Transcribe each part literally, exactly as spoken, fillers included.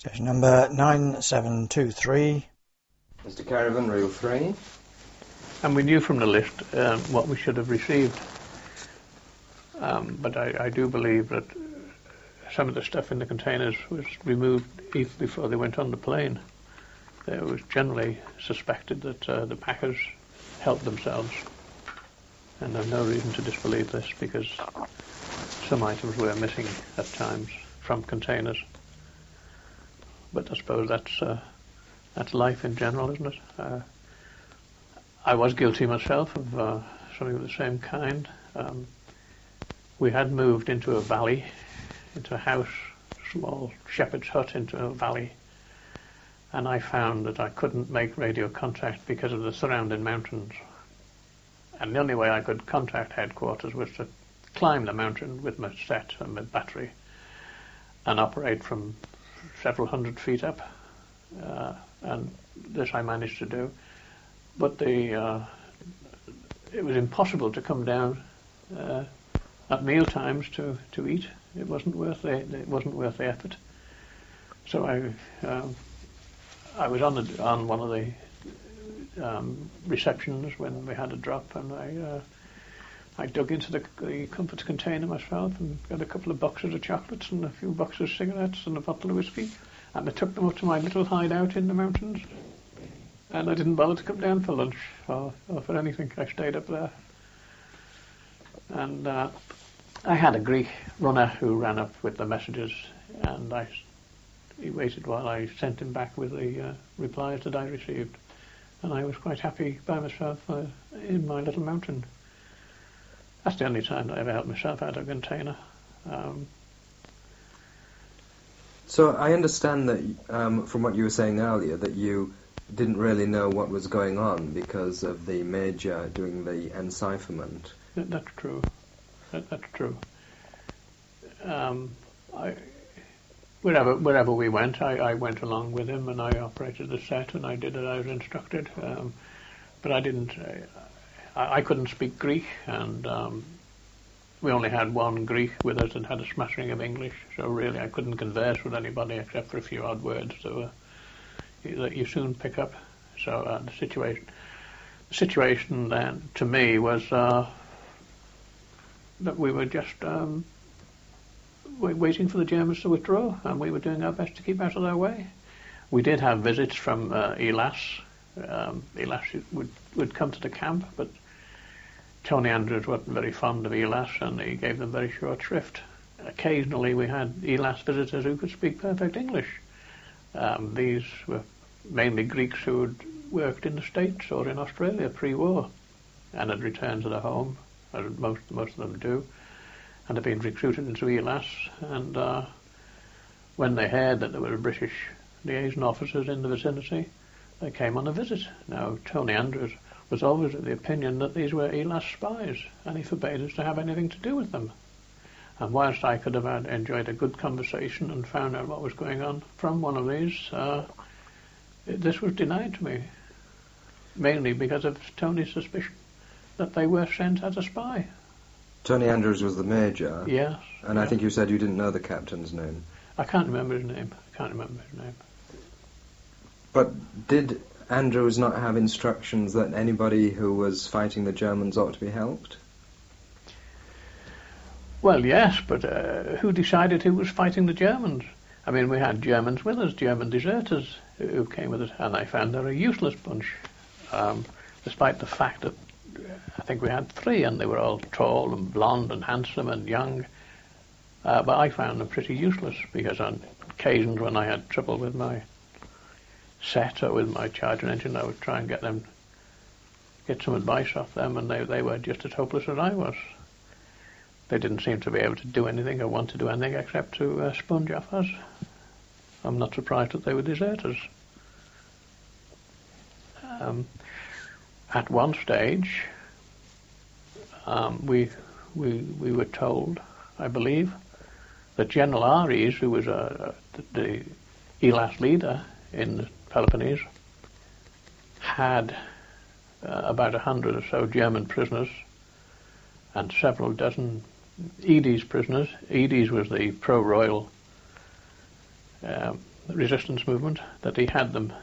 Station number nine seven two three. Mister Caravan, reel three. And we knew from the list um, what we should have received. Um, but I, I do believe that some of the stuff in the containers was removed even before they went on the plane. It was generally suspected that uh, the packers helped themselves. And I've no reason to disbelieve this because some items were missing at times from containers. But I suppose that's uh, that's life in general, isn't it? Uh, I was guilty myself of uh, something of the same kind. Um, we had moved into a valley, into a house, a small shepherd's hut into a valley, and I found that I couldn't make radio contact because of the surrounding mountains. And the only way I could contact headquarters was to climb the mountain with my set and my battery and operate from several hundred feet up, uh, and this I managed to do. But the uh, it was impossible to come down uh, at meal times to, to eat. It wasn't worth the it wasn't worth the effort. So I um, I was on the, on one of the um, receptions when we had a drop, and I uh, I dug into the, the comfort container myself and got a couple of boxes of chocolates and a few boxes of cigarettes and a bottle of whiskey, and I took them up to my little hideout in the mountains, and I didn't bother to come down for lunch or, or for anything. I stayed up there. And uh, I had a Greek runner who ran up with the messages, and I, he waited while I sent him back with the uh, replies that I received, and I was quite happy by myself uh, in my little mountain. That's the only time that I ever helped myself out of a container. Um, so I understand that, um, from what you were saying earlier, that you didn't really know what was going on because of the Major doing the encipherment. that, that's true. That, that's true. Um, I, wherever wherever we went, I, I went along with him, and I operated the set, and I did as I was instructed. Um, but I didn't. Uh, I, I couldn't speak Greek, and um, we only had one Greek with us and had a smattering of English. So really, I couldn't converse with anybody except for a few odd words that were that you soon pick up. So uh, the situation, the situation then to me was uh, that we were just um, waiting for the Germans to withdraw, and we were doing our best to keep out of their way. We did have visits from uh, Elas. Um, Elas would would come to the camp, but Tony Andrews wasn't very fond of Elas, and he gave them very short shrift. Occasionally, we had Elas visitors who could speak perfect English. Um, these were mainly Greeks who had worked in the States or in Australia pre-war and had returned to their home, as most most of them do, and had been recruited into Elas. And uh, when they heard that there were British liaison officers in the vicinity, they came on a visit. Now, Tony Andrews was always of the opinion that these were Elas spies, and he forbade us to have anything to do with them. And whilst I could have had, enjoyed a good conversation and found out what was going on from one of these, uh, it, this was denied to me, mainly because of Tony's suspicion that they were sent as a spy. Tony Andrews was the Major? Yes. And yes. I think you said you didn't know the captain's name. I can't remember his name. I can't remember his name. But did Andrews not have instructions that anybody who was fighting the Germans ought to be helped? Well, yes, but uh, who decided who was fighting the Germans? I mean, we had Germans with us, German deserters who came with us, and I found they're a useless bunch, um, despite the fact that I think we had three, and they were all tall and blonde and handsome and young. Uh, but I found them pretty useless, because on occasions when I had trouble with my set or with my charging engine, I would try and get them, get some advice off them, and they, they were just as hopeless as I was. They didn't seem to be able to do anything or want to do anything except to uh, sponge off us. I'm not surprised that they were deserters. Um, at one stage, um, we, we we were told, I believe, that General Aries, who was uh, the, the Elas leader in the Peloponnese, had uh, about a hundred or so German prisoners and several dozen Edes prisoners. Edes was the pro-royal um, resistance movement, that he had them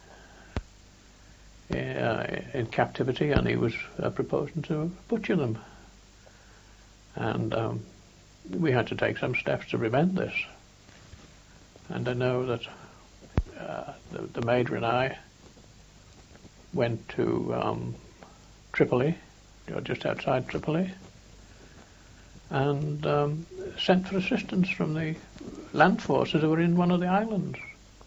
uh, in captivity, and he was uh, proposing to butcher them. And um, we had to take some steps to prevent this. And I know that uh, the, the Major and I went to um, Tripoli, or just outside Tripoli, and um, sent for assistance from the land forces who were in one of the islands.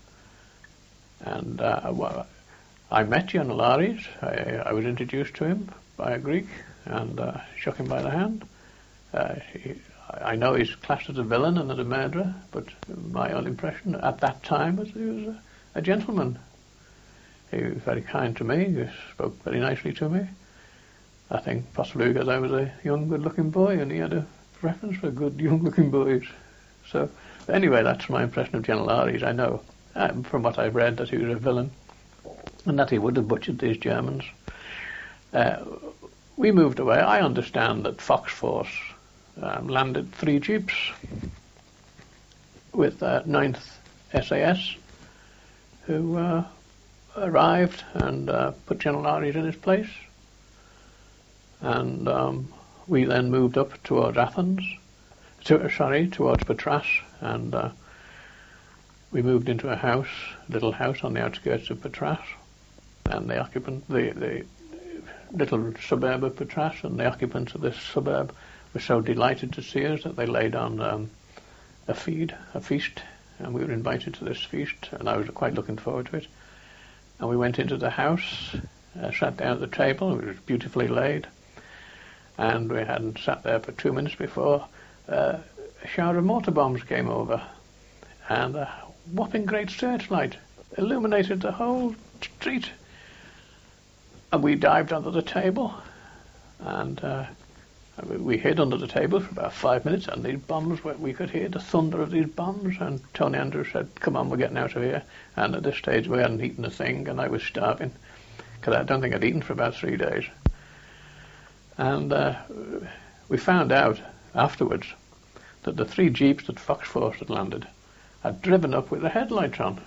And uh, well, I met General Ares. I, I was introduced to him by a Greek and uh, shook him by the hand. Uh, he, I know he's classed as a villain and as a murderer, but my own impression at that time was he was a, a gentleman. He was very kind to me. He spoke very nicely to me. I think possibly because I was a young, good-looking boy, and he had a preference for good, young-looking boys. So, anyway, that's my impression of General Ares. I know, um, from what I've read, that he was a villain, and that he would have butchered these Germans. Uh, we moved away. I understand that Fox Force um, landed three jeeps with uh, ninth S A S, who uh, arrived and uh, put General Ares in his place. And um, we then moved up towards Athens, to, sorry, towards Patras, and uh, we moved into a house, little house on the outskirts of Patras, and the occupant, the, the little suburb of Patras, and the occupants of this suburb were so delighted to see us that they laid on um, a feed, a feast, and we were invited to this feast, and I was quite looking forward to it. And we went into the house, uh, sat down at the table. It was beautifully laid. And we hadn't sat there for two minutes before uh, a shower of mortar bombs came over, and a whopping great searchlight illuminated the whole street. And we dived under the table, and uh, we hid under the table for about five minutes, and these bombs, we could hear the thunder of these bombs, and Tony Andrews said, "Come on, we're getting out of here." And at this stage we hadn't eaten a thing, and I was starving, because I don't think I'd eaten for about three days. And uh, we found out afterwards that the three jeeps that Fox Force had landed had driven up with the headlights on.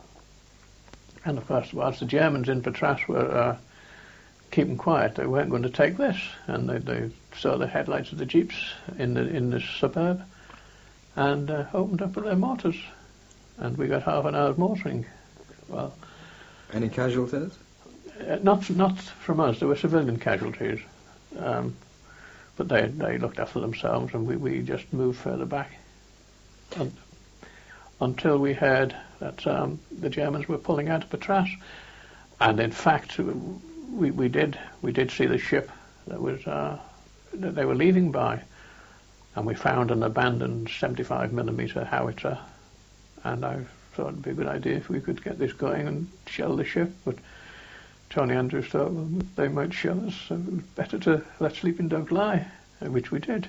And of course, whilst the Germans in Patras were uh, keeping quiet, they weren't going to take this. And they, they saw the headlights of the jeeps in the in the suburb, and uh, opened up with their mortars. And we got half an hour's mortaring. Well, any casualties? Uh, not not from us. There were civilian casualties. Um, but they they looked after themselves, and we, we just moved further back and, until we heard that um, the Germans were pulling out of Patras. And in fact, we we did we did see the ship that was uh, that they were leaving by, and we found an abandoned seventy-five millimeter howitzer, and I thought it'd be a good idea if we could get this going and shell the ship, but Tony Andrews thought, well, they might shell us, so it was better to let sleeping dogs lie, which we did.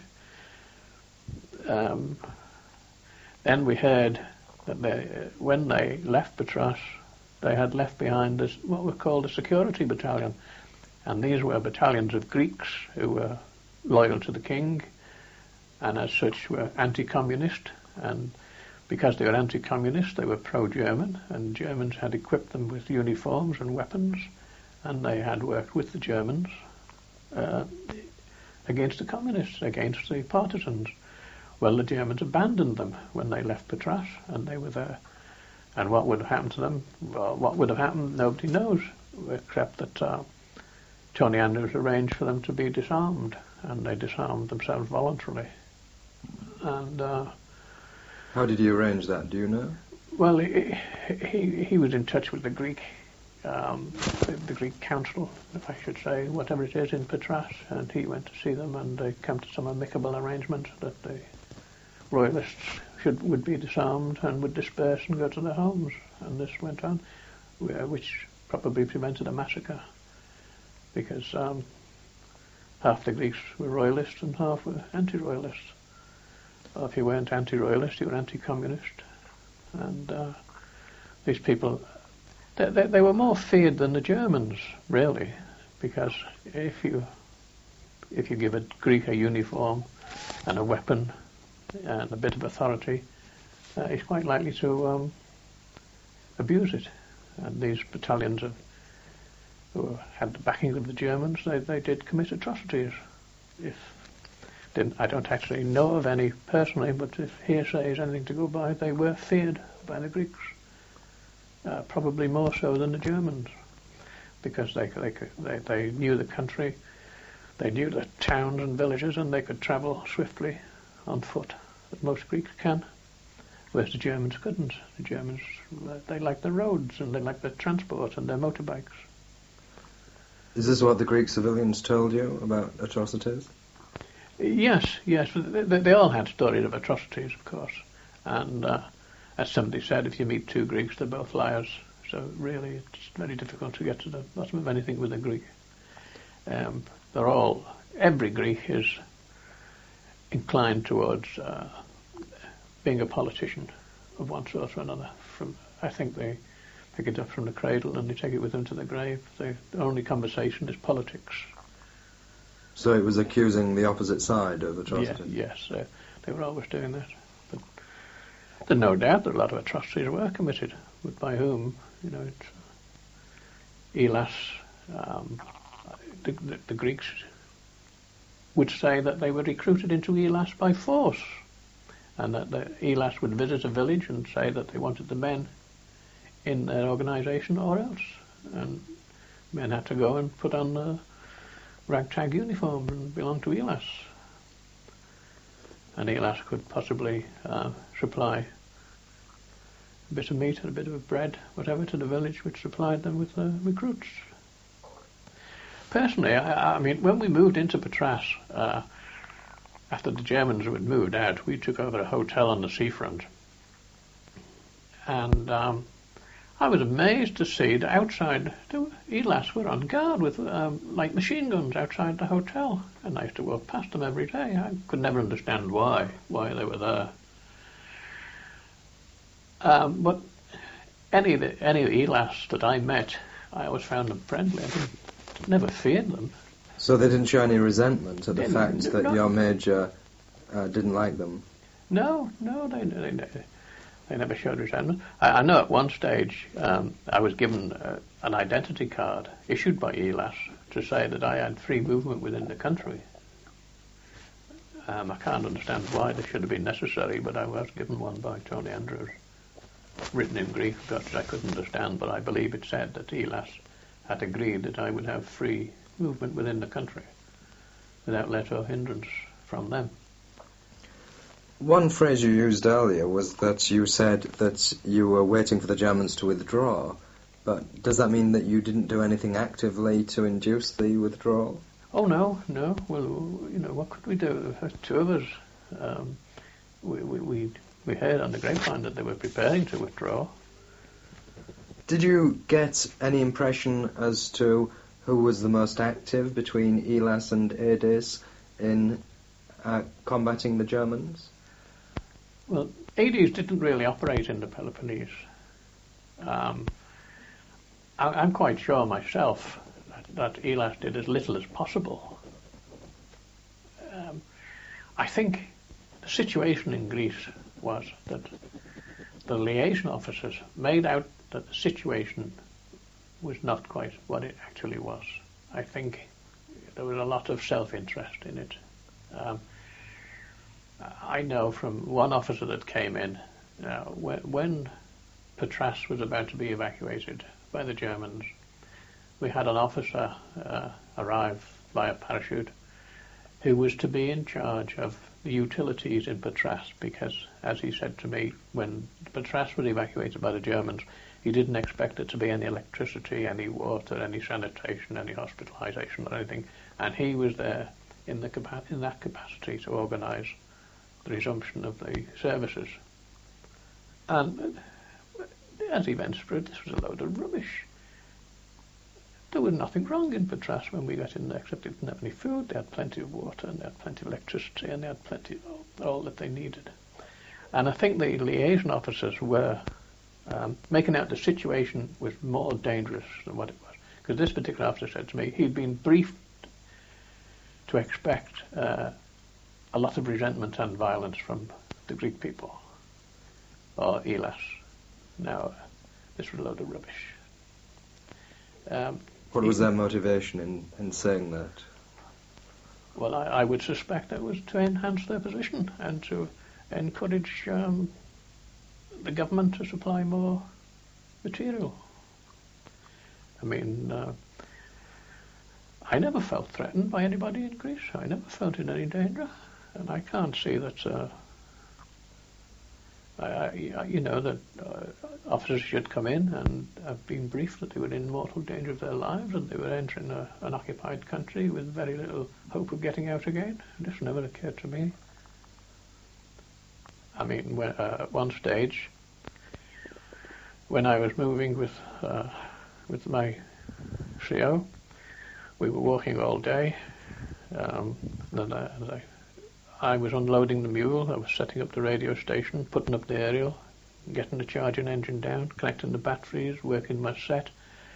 Um, then we heard that they, uh, when they left Patras, they had left behind this, what were called a security battalion, and these were battalions of Greeks who were loyal to the king, and as such were anti-communist, and because they were anti-communist, they were pro-German, and Germans had equipped them with uniforms and weapons, and they had worked with the Germans uh, against the communists, against the partisans. Well, the Germans abandoned them when they left Patras, and they were there. And what would have happened to them? Well, what would have happened, nobody knows, except that uh, Tony Andrews arranged for them to be disarmed, and they disarmed themselves voluntarily. And uh, how did he arrange that? Do you know? Well, he he, he was in touch with the Greek, um, the, the Greek council, if I should say, whatever it is, in Patras, and he went to see them, and they came to some amicable arrangement that the royalists should would be disarmed and would disperse and go to their homes, and this went on, which probably prevented a massacre, because um, half the Greeks were royalists and half were anti-royalists. Well, if you weren't anti-royalist, you were anti-communist, and uh, these people, they, they, they were more feared than the Germans, really, because if you if you give a Greek a uniform and a weapon and a bit of authority, uh, he's quite likely to um, abuse it. And these battalions of, who had the backing of the Germans, they, they did commit atrocities. If didn't, I don't actually know of any personally, but if hearsay is anything to go by, they were feared by the Greeks, uh, probably more so than the Germans, because they, they, they, they knew the country, they knew the towns and villages, and they could travel swiftly on foot, as most Greeks can, whereas the Germans couldn't. The Germans, they liked the roads, and they liked the transport and their motorbikes. Is this what the Greek civilians told you about atrocities? Yes, yes. They, they all had stories of atrocities, of course. And uh, as somebody said, if you meet two Greeks, they're both liars. So really, it's very difficult to get to the bottom of anything with a Greek. Um, they're all, every Greek is inclined towards uh, being a politician of one sort or another. From, I think they pick it up from the cradle and they take it with them to the grave. They, the only conversation is politics. So it was accusing the opposite side of atrocities? Yeah, yes, uh, they were always doing that. But there's no doubt that a lot of atrocities were committed. But by whom? You know, it's, uh, Elas, um, the, the, the Greeks would say that they were recruited into Elas by force, and that the Elas would visit a village and say that they wanted the men in their organisation or else. And men had to go and put on the ragtag uniform and belong to Elas. And Elas could possibly uh, supply a bit of meat and a bit of bread, whatever, to the village which supplied them with the recruits. Personally, I, I mean, when we moved into Patras, uh, after the Germans had moved out, we took over a hotel on the seafront. And um, I was amazed to see that outside, the Elas were on guard with um, like machine guns outside the hotel, and I used to walk past them every day. I could never understand why, why they were there. Um, but any of the, any of the Elas that I met, I always found them friendly. I didn't, never feared them. So they didn't show any resentment at the They- fact that no. your major uh, didn't like them? No, no, they they, they, they never showed resentment. I, I know at one stage um, I was given uh, an identity card issued by Elas to say that I had free movement within the country. Um, I can't understand why this should have been necessary, but I was given one by Tony Andrews, written in Greek, which I couldn't understand, but I believe it said that Elas had agreed that I would have free movement within the country without let or hindrance from them. One phrase you used earlier was that you said that you were waiting for the Germans to withdraw, but does that mean that you didn't do anything actively to induce the withdrawal? Oh no, no. Well, you know, what could we do? There were two of us. Um, we, we, we, we heard on the grapevine that they were preparing to withdraw. Did you get any impression as to who was the most active between Elas and Adis in uh, combating the Germans? Well, Adis didn't really operate in the Peloponnese. Um, I, I'm quite sure myself that, that Elas did as little as possible. Um, I think the situation in Greece was that the liaison officers made out that the situation was not quite what it actually was. I think there was a lot of self-interest in it. Um, I know from one officer that came in, uh, when, when Patras was about to be evacuated by the Germans, we had an officer uh, arrive via parachute who was to be in charge of the utilities in Patras, because, as he said to me, when Patras was evacuated by the Germans, he didn't expect there to be any electricity, any water, any sanitation, any hospitalisation or anything, and he was there in, the capa- in that capacity to organise the resumption of the services. And as events spread, this was a load of rubbish. There was nothing wrong in Patras when we got in there, except they didn't have any food. They had plenty of water, and they had plenty of electricity, and they had plenty of all, all that they needed. And I think the liaison officers were um, making out the situation was more dangerous than what it was. Because this particular officer said to me he'd been briefed to expect uh, a lot of resentment and violence from the Greek people, or Elas. Now, this was a load of rubbish. Um, What was their motivation in, in saying that? Well, I, I would suspect it was to enhance their position and to encourage um, the government to supply more material. I mean, uh, I never felt threatened by anybody in Greece. I never felt in any danger, and I can't see that. Uh, I, I, you know that uh, officers should come in and have been briefed that they were in mortal danger of their lives and they were entering a, an occupied country with very little hope of getting out again. This never occurred to me. I mean, when, uh, at one stage, when I was moving with uh, with my C O, we were walking all day. Um, and I, and I, I was unloading the mule. I was setting up the radio station, putting up the aerial, getting the charging engine down, connecting the batteries, working my set.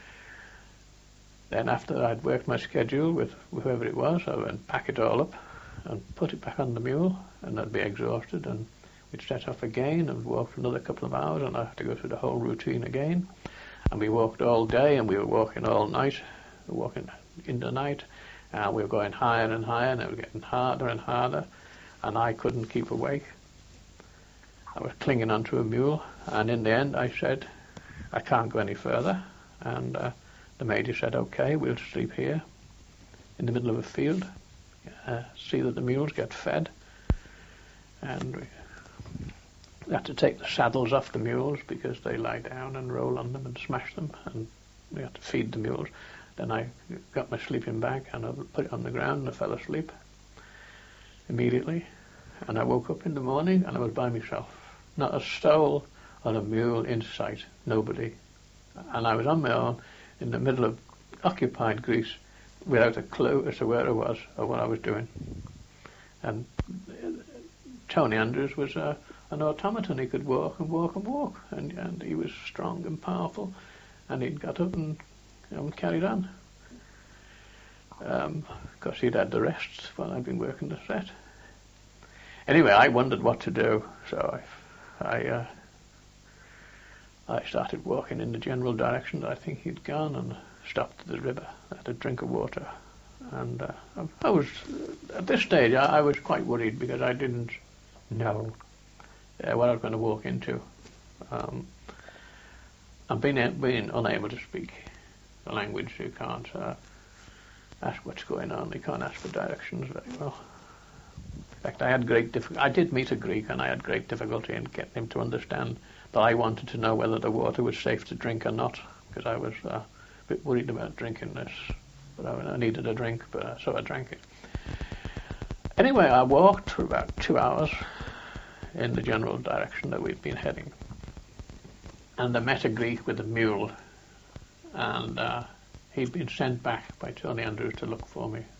Then after I'd worked my schedule with whoever it was, I would pack it all up and put it back on the mule, and I'd be exhausted, and we'd set off again and walk for another couple of hours, and I'd have to go through the whole routine again. And we walked all day, and we were walking all night, we were walking in the night, and we were going higher and higher, and it was getting harder and harder, and I couldn't keep awake. I was clinging onto a mule, and in the end I said, I can't go any further, and uh, the major said, okay, we'll sleep here in the middle of a field, uh, see that the mules get fed, and we We had to take the saddles off the mules because they lie down and roll on them and smash them, and we had to feed the mules. Then I got my sleeping bag and I put it on the ground and I fell asleep immediately. And I woke up in the morning and I was by myself. Not a soul or a mule in sight, nobody. And I was on my own in the middle of occupied Greece without a clue as to where I was or what I was doing. And Tony Andrews was uh, an automaton. He could walk and walk and walk, and, and he was strong and powerful, and he'd got up and, you know, carried on. Um, of course, he'd had the rest while I'd been working the set. Anyway, I wondered what to do, so I, I, uh, I started walking in the general direction that I think he'd gone, and stopped at the river, had a drink of water. And uh, I was, at this stage, I, I was quite worried because I didn't know uh, what I was going to walk into. Um, and being, being unable to speak the language, you can't uh, ask what's going on, you can't ask for directions very well. In fact, I had great difficulty. I did meet a Greek, and I had great difficulty in getting him to understand that I wanted to know whether the water was safe to drink or not, because I was uh, a bit worried about drinking this. But I, I needed a drink, but uh, so I drank it. Anyway, I walked for about two hours in the general direction that we'd been heading, and I met a Greek with a mule, and uh, he'd been sent back by Tony Andrews to look for me,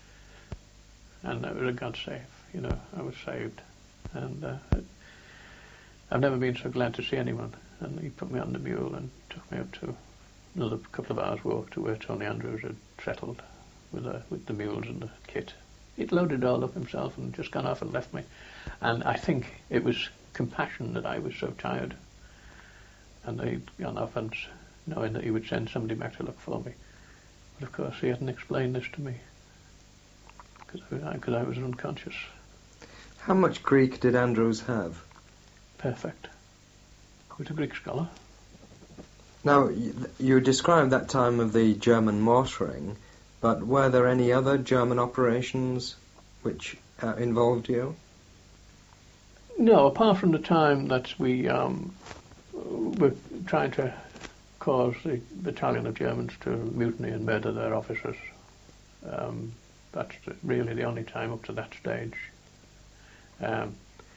and it was a God save. You know, I was saved, and uh, I've never been so glad to see anyone. And he put me on the mule and took me up to another couple of hours' walk to where Tony Andrews had settled with, uh, with the mules and the kit. He'd loaded it all up himself and just gone off and left me. And I think it was compassion that I was so tired. And he'd gone off and knowing that he would send somebody back to look for me. But of course he hadn't explained this to me because I, I, I was unconscious. How much Greek did Andrews have? Perfect. He was a Greek scholar. Now, you described that time of the German mortaring, but were there any other German operations which uh, involved you? No, apart from the time that we um, were trying to cause the battalion of Germans to mutiny and murder their officers. Um, that's really the only time up to that stage. Um,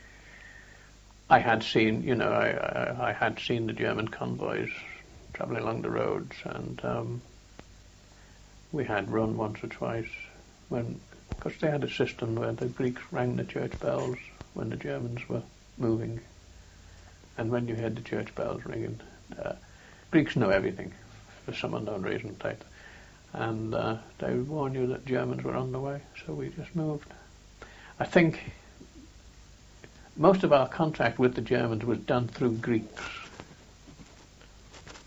I had seen, you know, I, I, I had seen the German convoys travelling along the roads, and um, we had run once or twice when, because they had a system where the Greeks rang the church bells when the Germans were moving, and when you heard the church bells ringing, uh, Greeks know everything for some unknown reason, right? And uh, they would warn you that Germans were on the way, so we just moved. I think most of our contact with the Germans was done through Greeks.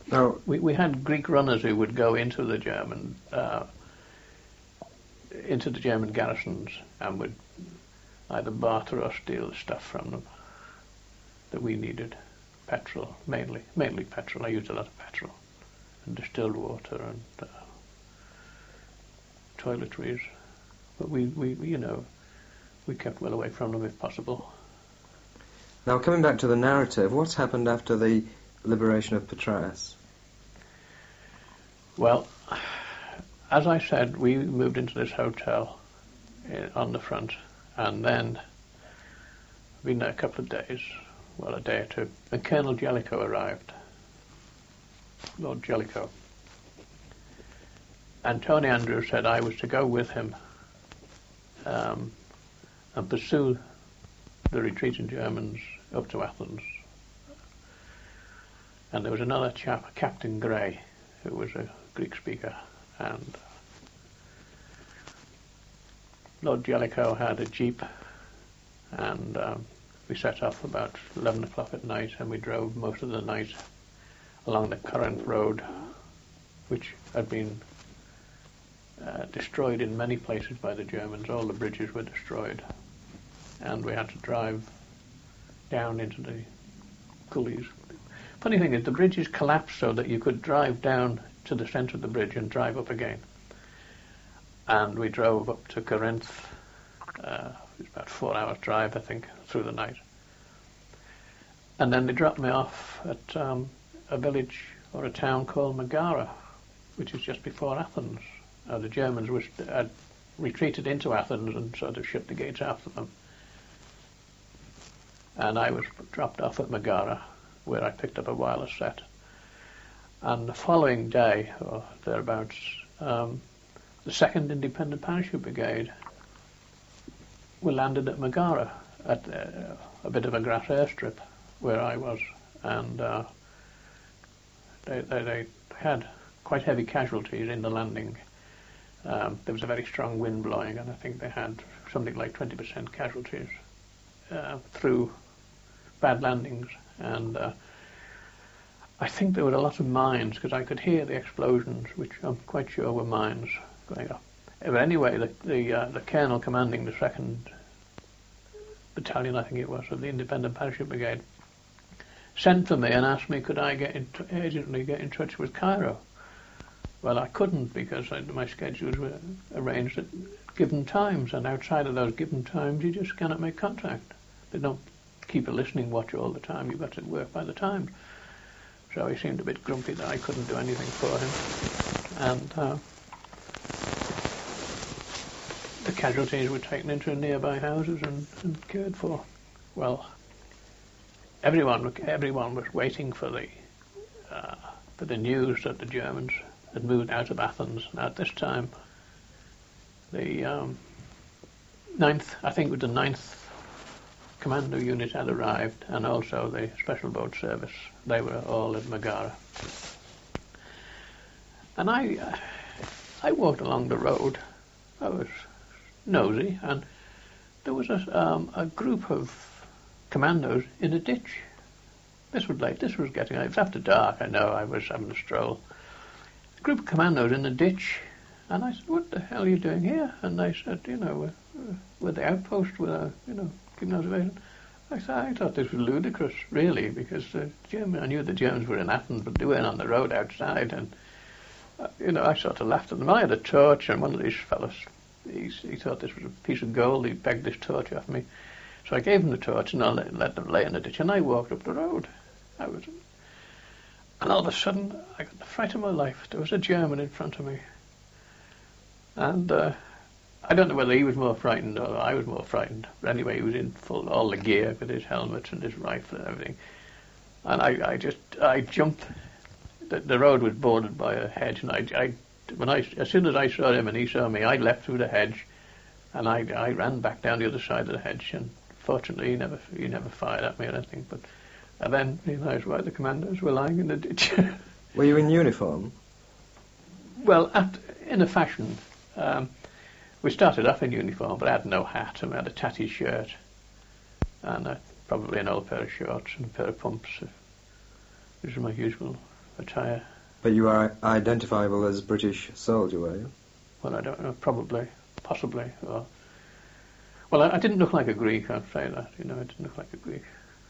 Now, We, we had Greek runners who would go into the German uh, into the German garrisons and would either barter or steal stuff from them that we needed. Petrol, mainly, mainly petrol. I used a lot of petrol and distilled water and uh, toiletries. But we, we, you know, we kept well away from them if possible. now coming back to the narrative, what's happened after the liberation of Patras? Well, as I said, we moved into this hotel uh, on the front, and then been there a couple of days, well, a day or two, and Colonel Jellicoe arrived, Lord Jellicoe. And Tony Andrews said I was to go with him um, and pursue the retreating Germans up to Athens. And there was another chap, Captain Gray, who was a Greek speaker, and Lord Jellicoe had a jeep, and um, we set off about eleven o'clock at night, and we drove most of the night along the Corinth Road, which had been uh, destroyed in many places by the Germans. All the bridges were destroyed, and we had to drive down into the gullies. Funny thing is, the bridges collapsed so that you could drive down to the centre of the bridge and drive up again. And we drove up to Corinth. Uh, it was about a four hours drive, I think, through the night. And then they dropped me off at um, a village or a town called Megara, which is just before Athens. Uh, the Germans was, had retreated into Athens and sort of shut the gates after them. And I was dropped off at Megara, where I picked up a wireless set. And the following day, or thereabouts, um, the second Independent Parachute Brigade were landed at Megara, at uh, a bit of a grass airstrip where I was, and uh, they, they, they had quite heavy casualties in the landing. Um, there was a very strong wind blowing, and I think they had something like twenty percent casualties uh, through bad landings. And uh, I think there were a lot of mines, because I could hear the explosions, which I'm quite sure were mines going off. But anyway, the the, uh, the colonel commanding the second battalion, I think it was, of the Independent Parachute Brigade, sent for me and asked me could I get in t- urgently get in touch with Cairo. Well, I couldn't, because I, my schedules were arranged at given times, and outside of those given times you just cannot make contact. They don't keep a listening watch all the time. You've got to work by the time. So he seemed a bit grumpy that I couldn't do anything for him. And uh, the casualties were taken into nearby houses and, and cared for. Well, everyone everyone was waiting for the uh, for the news that the Germans had moved out of Athens. And at this time, the um, ninth, I think it was the ninth Commando unit had arrived, and also the Special Boat Service. They were all at Megara. And I, uh, I walked along the road. I was nosy, and there was a, um, a group of commandos in a ditch. This was late. This was getting. It was after dark. I know. I was having a stroll. A group of commandos in a ditch, and I said, "What the hell are you doing here?" And they said, "You know, we're, we're the outpost. We're, you know, keeping observation." I said, "I thought this was ludicrous, really, because the German. I knew the Germans were in Athens, but they weren't on the road outside." And uh, you know, I sort of laughed at them. I had a torch, and one of these fellows, he, he thought this was a piece of gold. He begged this torch off me. So I gave him the torch, and I let, let them lay in the ditch, and I walked up the road. I was, and all of a sudden, I got the fright of my life. There was a German in front of me. And uh, I don't know whether he was more frightened or I was more frightened. But anyway, he was in full, all the gear with his helmet and his rifle and everything. And I, I just, I jumped. The, the road was bordered by a hedge, and I, I, when I, as soon as I saw him and he saw me, I leapt through the hedge, and I, I ran back down the other side of the hedge. And fortunately, he never, he never fired at me or anything. But and then realised why the commandos were lying in the ditch. Were you in uniform? Well, at, in a fashion. Um, we started off in uniform, but I had no hat, and we had a tatty shirt, and uh, probably an old pair of shorts and a pair of pumps. This is my usual retire. But you are identifiable as British soldier, were you? Well, I don't know, probably, possibly. Or, well, I, I didn't look like a Greek, I'd say that, you know, I didn't look like a Greek.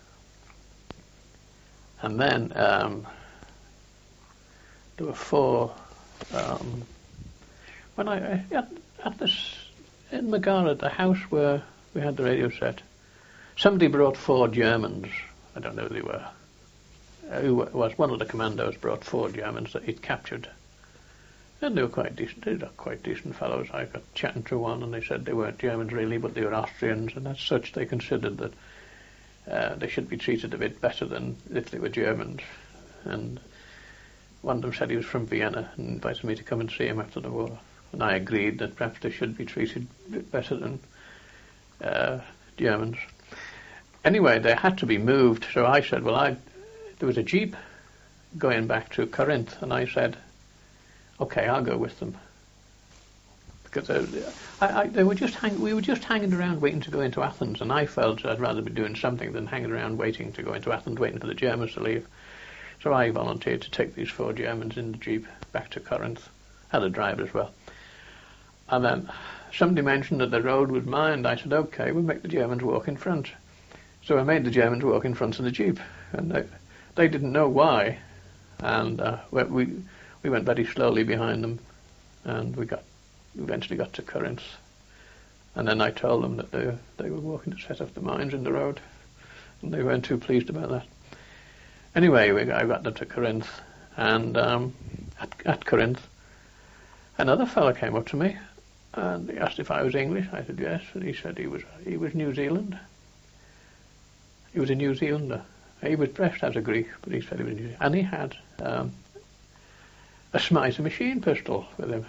And then um, there were four, um, when I, at, at this, in Megara, the house where we had the radio set, somebody brought four Germans, I don't know who they were, uh, who was one of the commandos brought four Germans that he'd captured. And they were quite decent, they were quite decent fellows. I got chatting to one and they said they weren't Germans really, but they were Austrians, and as such they considered that uh, they should be treated a bit better than if they were Germans. And one of them said he was from Vienna and invited me to come and see him after the war. And I agreed that perhaps they should be treated a bit better than uh, Germans. Anyway, they had to be moved, so I said, well, I, there was a jeep going back to Corinth, and I said, okay, I'll go with them. Because uh, I, I, they were just hang, we were just hanging around waiting to go into Athens, and I felt I'd rather be doing something than hanging around waiting to go into Athens, waiting for the Germans to leave. So I volunteered to take these four Germans in the jeep back to Corinth. Had a driver as well. And then somebody mentioned that the road was mined. I said, okay, we'll make the Germans walk in front. So I made the Germans walk in front of the jeep, and they, they didn't know why. And uh, we we went very slowly behind them, and we got eventually got to Corinth. And then I told them that they they were walking to set off the mines in the road, and they weren't too pleased about that. Anyway, we, I got them to Corinth, and um, at, at Corinth, another fellow came up to me, and he asked if I was English. I said yes, and he said he was he was New Zealand. He was a New Zealander. He was dressed as a Greek, but he said he was New Zealander. And he had um, a Smythe machine pistol with him.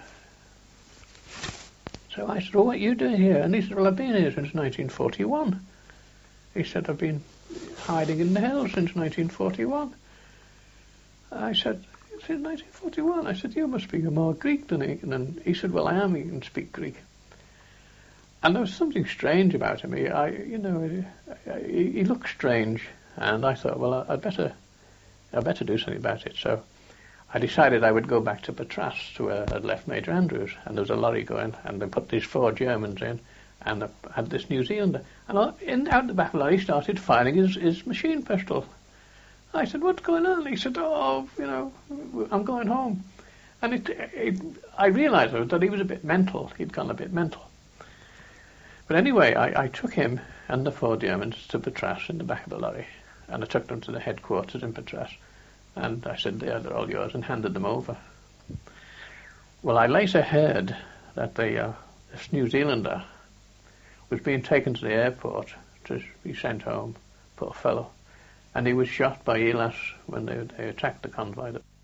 So I said, well, what are you doing here? And he said, well, I've been here since nineteen forty-one. He said, I've been hiding in the hills since nineteen forty-one. I said, since nineteen forty-one? I said, you must be more Greek than he. And then he said, well, I am. You can speak Greek. And there was something strange about him. He, I, you know, he, he looked strange, and I thought, well, I'd better, I'd better do something about it. So I decided I would go back to Patras, to where I'd left Major Andrews, and there was a lorry going, and they put these four Germans in, and I had this New Zealander. And in, out the back of the lorry, he started firing his, his machine pistol. I said, what's going on? He said, oh, you know, I'm going home. And it, it, I realised that he was a bit mental. He'd gone a bit mental. But anyway, I, I took him and the four Germans to Patras in the back of the lorry, and I took them to the headquarters in Patras, and I said, there, they're all yours, and handed them over. Well, I later heard that the, uh, this New Zealander was being taken to the airport to be sent home, poor fellow, and he was shot by Elas when they, they attacked the convoy.